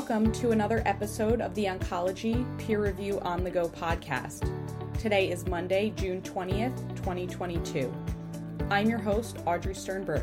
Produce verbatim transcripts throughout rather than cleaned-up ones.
Welcome to another episode of the Oncology Peer Review on the Go podcast. Today is Monday, June twentieth, twenty twenty-two. I'm your host, Audrey Sternberg.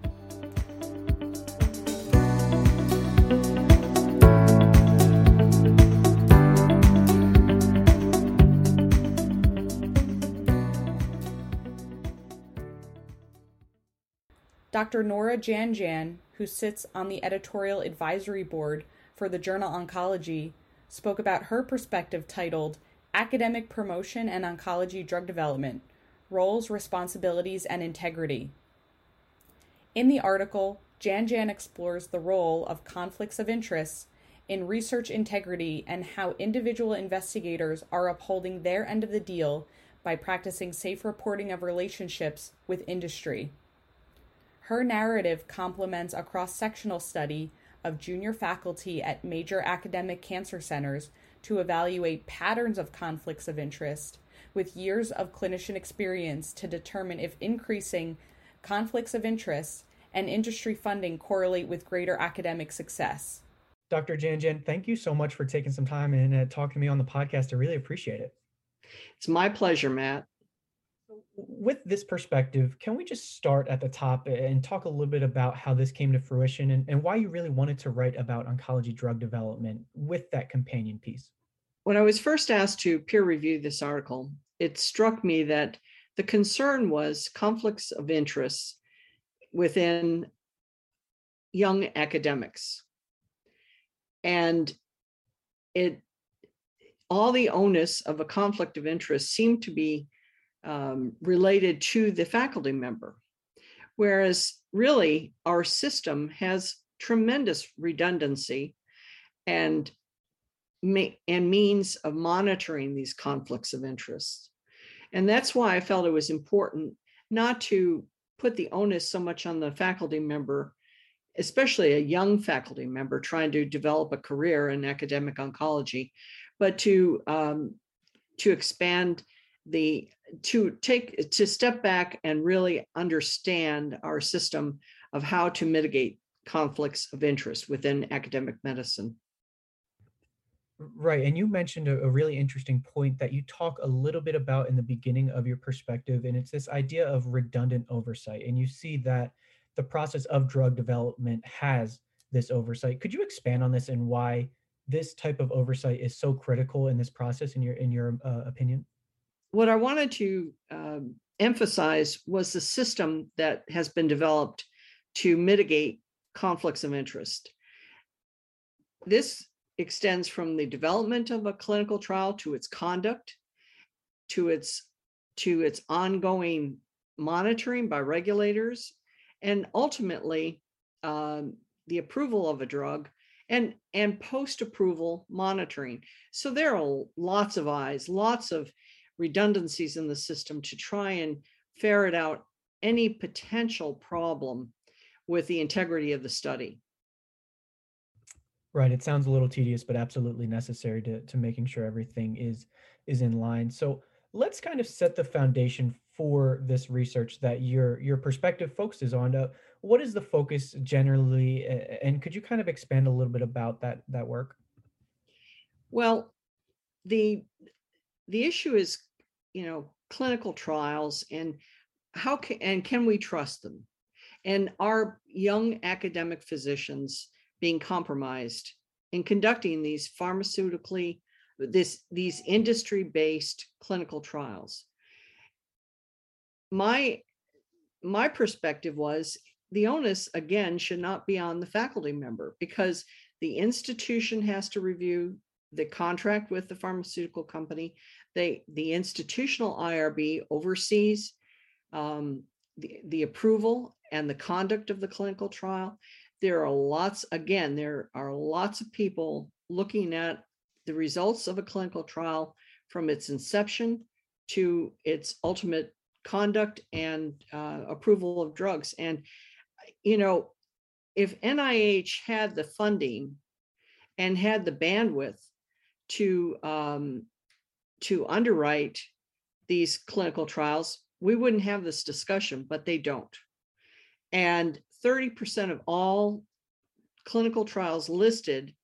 Doctor Nora Janjan, who sits on the editorial advisory board for the journal Oncology, spoke about her perspective titled Academic Promotion and Oncology Drug Development, Roles, Responsibilities, and Integrity. In the article, Janjan explores the role of conflicts of interest in research integrity and how individual investigators are upholding their end of the deal by practicing safe reporting of relationships with industry. Her narrative complements a cross-sectional study of junior faculty at major academic cancer centers to evaluate patterns of conflicts of interest with years of clinician experience to determine if increasing conflicts of interest and industry funding correlate with greater academic success. Doctor Janjan, thank you so much for taking some time and uh, talking to me on the podcast. I really appreciate it. It's my pleasure, Matt. With this perspective, can we just start at the top and talk a little bit about how this came to fruition and, and why you really wanted to write about oncology drug development with that companion piece? When I was first asked to peer review this article, it struck me that the concern was conflicts of interest within young academics. And it all the onus of a conflict of interest seemed to be Um, related to the faculty member, whereas really our system has tremendous redundancy and ma- and means of monitoring these conflicts of interest. And that's why I felt it was important not to put the onus so much on the faculty member, especially a young faculty member trying to develop a career in academic oncology, but to um, to expand the to take to step back and really understand our system of how to mitigate conflicts of interest within academic medicine. Right. And you mentioned a, a really interesting point that you talk a little bit about in the beginning of your perspective, and it's this idea of redundant oversight. And you see that the process of drug development has this oversight. Could you expand on this and why this type of oversight is so critical in this process, in your in your uh, opinion? What I wanted to um, emphasize was the system that has been developed to mitigate conflicts of interest. This extends from the development of a clinical trial to its conduct, to its to its ongoing monitoring by regulators, and ultimately um, the approval of a drug and, and post-approval monitoring. So there are lots of eyes, lots of redundancies in the system to try and ferret out any potential problem with the integrity of the study. Right. It sounds a little tedious, but absolutely necessary to, to making sure everything is is in line. So let's kind of set the foundation for this research that your your perspective focuses on. Uh, what is the focus generally, and could you kind of expand a little bit about that that work? Well, the the issue is, you know, clinical trials and how can and can we trust them? And are young academic physicians being compromised in conducting these pharmaceutically, this these industry-based clinical trials? My my perspective was the onus again should not be on the faculty member, because the institution has to review the contract with the pharmaceutical company. They, the institutional I R B oversees um, the, the approval and the conduct of the clinical trial. There are lots, again, there are lots of people looking at the results of a clinical trial from its inception to its ultimate conduct and uh, approval of drugs. And, you know, if N I H had the funding and had the bandwidth to um, to underwrite these clinical trials, we wouldn't have this discussion, but they don't. And thirty percent of all clinical trials listed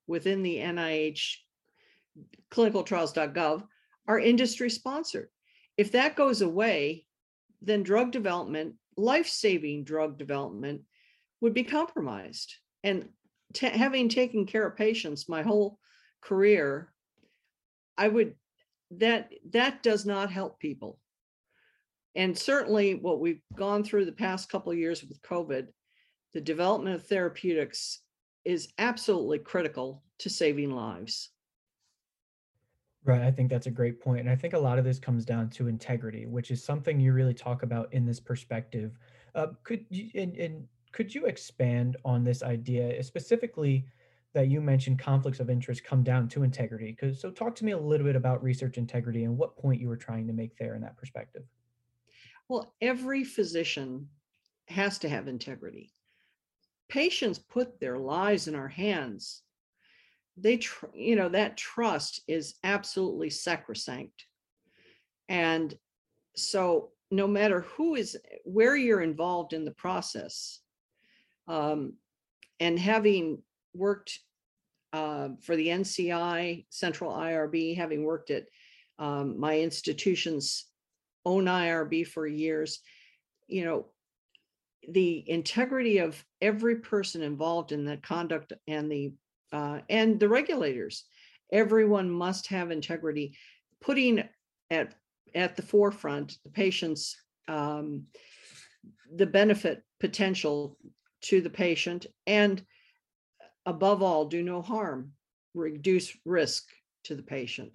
within the N I H clinical trials dot gov are industry sponsored. If that goes away, then drug development, life-saving drug development, would be compromised. And t- having taken care of patients my whole career, I would, that that does not help people. And certainly what we've gone through the past couple of years with COVID, the development of therapeutics is absolutely critical to saving lives. Right. I think that's a great point. And I think a lot of this comes down to integrity, which is something you really talk about in this perspective. Uh, could you, and, and could you expand on this idea, specifically that you mentioned conflicts of interest come down to integrity? Because so talk to me a little bit about research integrity and what point you were trying to make there in that perspective. Well, every physician has to have integrity. Patients put their lives in our hands. They, tr- you know, that trust is absolutely sacrosanct. And so no matter who is, where you're involved in the process, um, and having worked uh, for the N C I, Central I R B, having worked at um, my institution's own I R B for years, you know, the integrity of every person involved in the conduct and the uh, and the regulators, everyone must have integrity, putting at at the forefront the patient's um, the benefit potential to the patient, and above all, do no harm, reduce risk to the patient.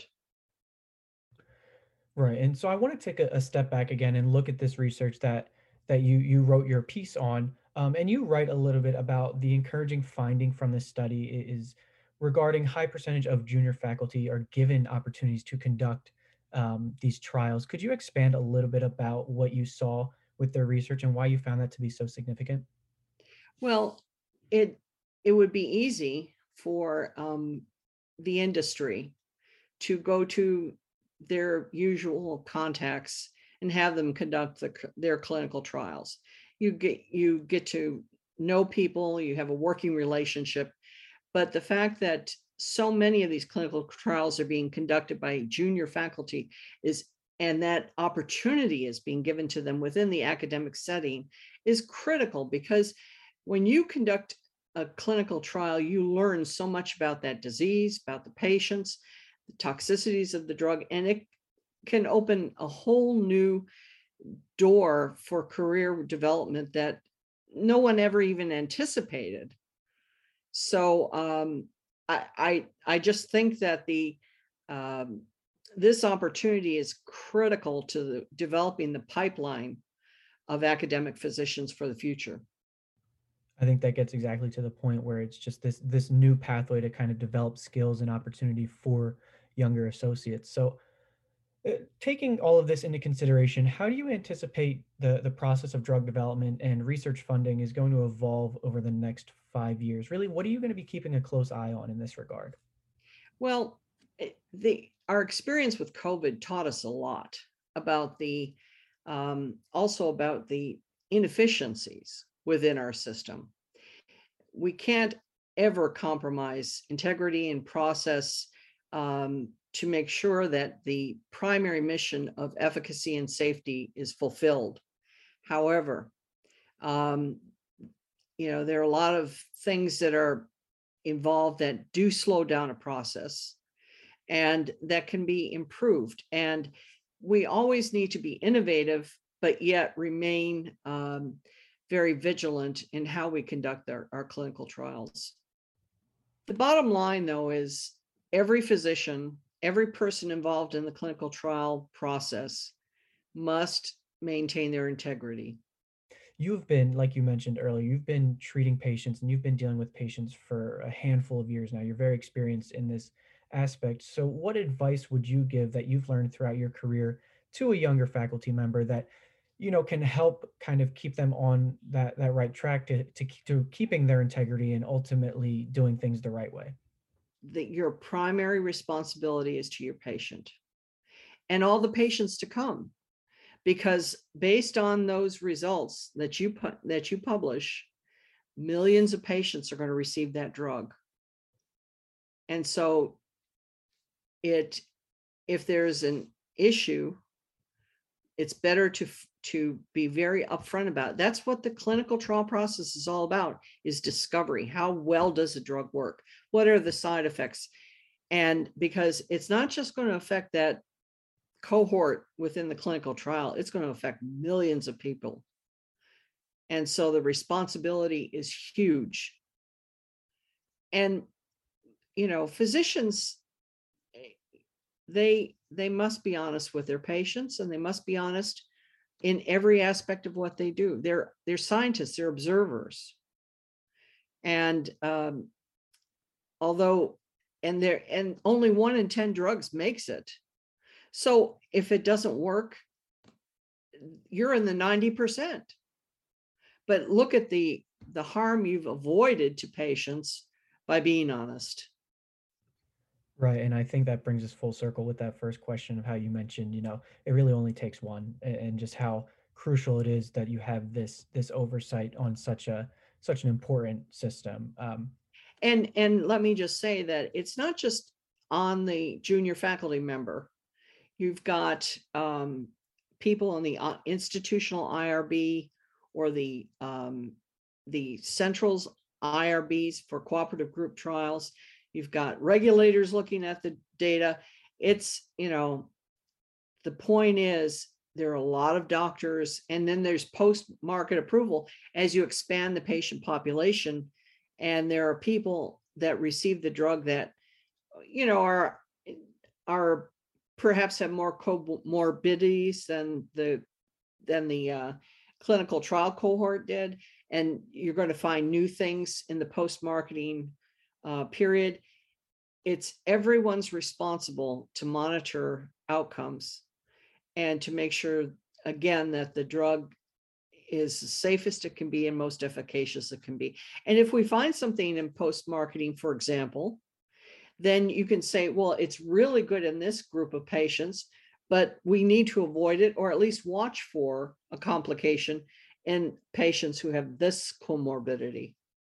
Right. And so I want to take a, a step back again and look at this research that that you you wrote your piece on. Um, and you write a little bit about the encouraging finding from this study is regarding high percentage of junior faculty are given opportunities to conduct um, these trials. Could you expand a little bit about what you saw with their research and why you found that to be so significant? Well, it it would be easy for um, the industry to go to their usual contacts and have them conduct the, their clinical trials. You get you get to know people, you have a working relationship, but the fact that so many of these clinical trials are being conducted by junior faculty is, and that opportunity is being given to them within the academic setting, is critical, because when you conduct a clinical trial, you learn so much about that disease, about the patients, the toxicities of the drug, and it can open a whole new door for career development that no one ever even anticipated. So um, I, I I just think that the um, this opportunity is critical to the, developing the pipeline of academic physicians for the future. I think that gets exactly to the point where it's just this this new pathway to kind of develop skills and opportunity for younger associates. So uh, taking all of this into consideration, how do you anticipate the the process of drug development and research funding is going to evolve over the next five years? Really, what are you going to be keeping a close eye on in this regard? Well, the our experience with COVID taught us a lot about the um, also about the inefficiencies within our system. We can't ever compromise integrity and process um, to make sure that the primary mission of efficacy and safety is fulfilled. However, um, you know, there are a lot of things that are involved that do slow down a process and that can be improved. And we always need to be innovative, but yet remain um, very vigilant in how we conduct our, our clinical trials. The bottom line, though, is every physician, every person involved in the clinical trial process must maintain their integrity. You've been, like you mentioned earlier, you've been treating patients and you've been dealing with patients for a handful of years now. You're very experienced in this aspect. So, what advice would you give that you've learned throughout your career to a younger faculty member that, you know, can help kind of keep them on that that right track to to, to keeping their integrity and ultimately doing things the right way? That your primary responsibility is to your patient and all the patients to come, because based on those results that you put that you publish, millions of patients are going to receive that drug. and so it, if there's an issue, it's better to to be very upfront about it. That's what the clinical trial process is all about, is discovery. How well does a drug work? What are the side effects? And because it's not just going to affect that cohort within the clinical trial, it's going to affect millions of people. And so the responsibility is huge. And, you know, physicians, they they must be honest with their patients, and they must be honest in every aspect of what they do. They're they're scientists, they're observers. And um, although, and they're, and only one in ten drugs makes it. So if it doesn't work, you're in the ninety percent. But look at the the harm you've avoided to patients by being honest. Right. And I think that brings us full circle with that first question of how you mentioned, you know, it really only takes one, and just how crucial it is that you have this this oversight on such a such an important system. Um, and and let me just say that it's not just on the junior faculty member. You've got um, people on the uh, institutional I R B, or the um, the central's I R Bs for cooperative group trials. You've got regulators looking at the data. It's, you know, the point is there are a lot of doctors, and then there's post-market approval as you expand the patient population. And there are people that receive the drug that, you know, are, are perhaps have more comorbidities than the, than the uh, clinical trial cohort did. And you're going to find new things in the post-marketing uh, period. It's everyone's responsible to monitor outcomes and to make sure, again, that the drug is the safest it can be and most efficacious it can be. And if we find something in post-marketing, for example, then you can say, well, it's really good in this group of patients, but we need to avoid it, or at least watch for a complication in patients who have this comorbidity.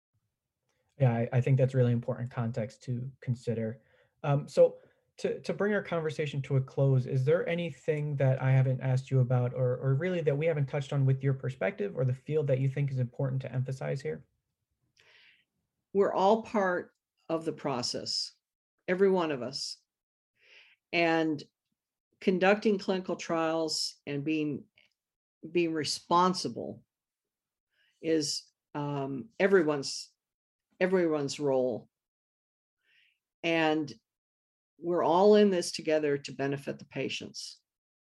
Yeah, I, I think that's really important context to consider. Um, so to, to bring our conversation to a close, is there anything that I haven't asked you about, or, or really that we haven't touched on with your perspective, or the field that you think is important to emphasize here? We're all part of the process, every one of us. And conducting clinical trials and being, being responsible is um, everyone's everyone's role. And we're all in this together to benefit the patients.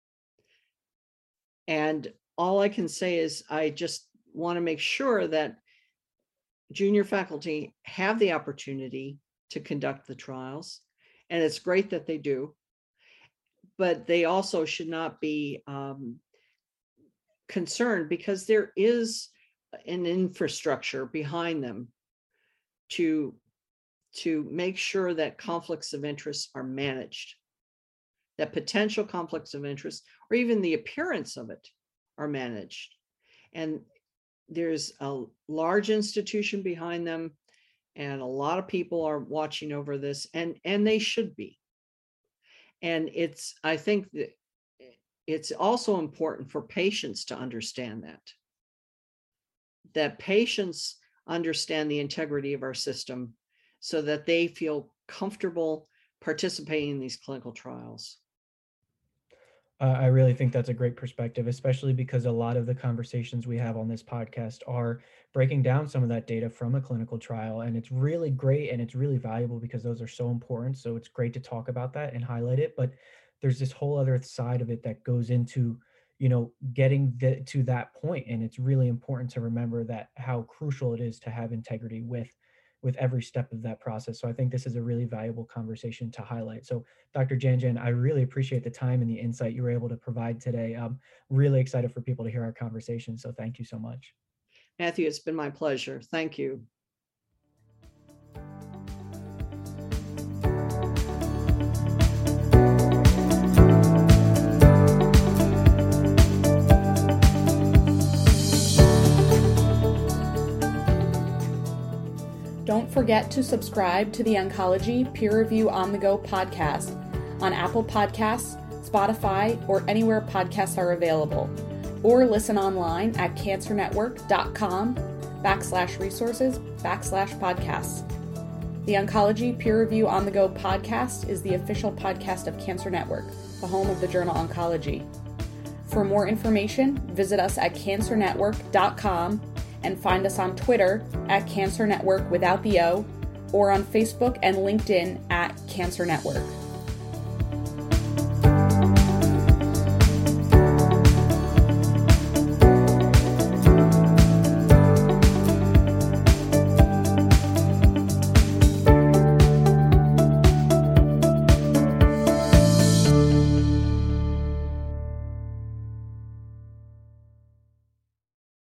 And all I can say is I just want to make sure that junior faculty have the opportunity to conduct the trials. And it's great that they do. But they also should not be um, concerned, because there is an infrastructure behind them to, to make sure that conflicts of interest are managed, that potential conflicts of interest, or even the appearance of it, are managed. And there's a large institution behind them, and a lot of people are watching over this, and, and they should be. And it's, I think that it's also important for patients to understand that, that patients understand the integrity of our system so that they feel comfortable participating in these clinical trials. Uh, I really think that's a great perspective, especially because a lot of the conversations we have on this podcast are breaking down some of that data from a clinical trial. And it's really great, and it's really valuable because those are so important. So it's great to talk about that and highlight it. But there's this whole other side of it that goes into, you know, getting the, to that point. And it's really important to remember that how crucial it is to have integrity with with every step of that process. So I think this is a really valuable conversation to highlight. So Doctor Janjan, I really appreciate the time and the insight you were able to provide today. I'm really excited for people to hear our conversation. So thank you so much. Matthew, it's been my pleasure. Thank you. Don't forget forget to subscribe to the Oncology Peer Review On The Go podcast on Apple Podcasts, Spotify, or anywhere podcasts are available, or listen online at cancernetwork.com backslash resources backslash podcasts. The Oncology Peer Review On The Go podcast is the official podcast of Cancer Network, the home of the journal Oncology. For more information, visit us at cancer network dot com and find us on Twitter at Cancer Network without the O, or on Facebook and LinkedIn at Cancer Network.